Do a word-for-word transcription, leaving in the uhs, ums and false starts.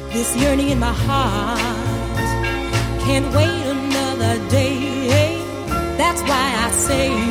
This yearning in my heart can't wait another day. That's why I say